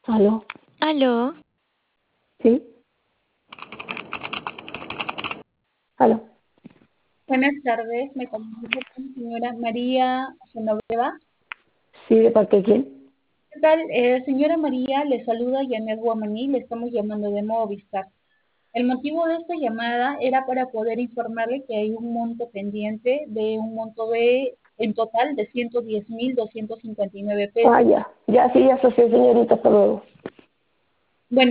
¿Aló? Aló, ¿Sí? ¿Aló? Buenas tardes, me comunico con la señora María Genoveva. ¿Sí? ¿De parte de quién? ¿Qué tal? Señora María, le saluda Janet Guamaní, le estamos llamando de Movistar. El motivo de esta llamada era para poder informarle que hay un monto pendiente de un monto en total de 110.259 Ah, pesos. ya. Ya, sí, ya asocié, señorita, hasta luego.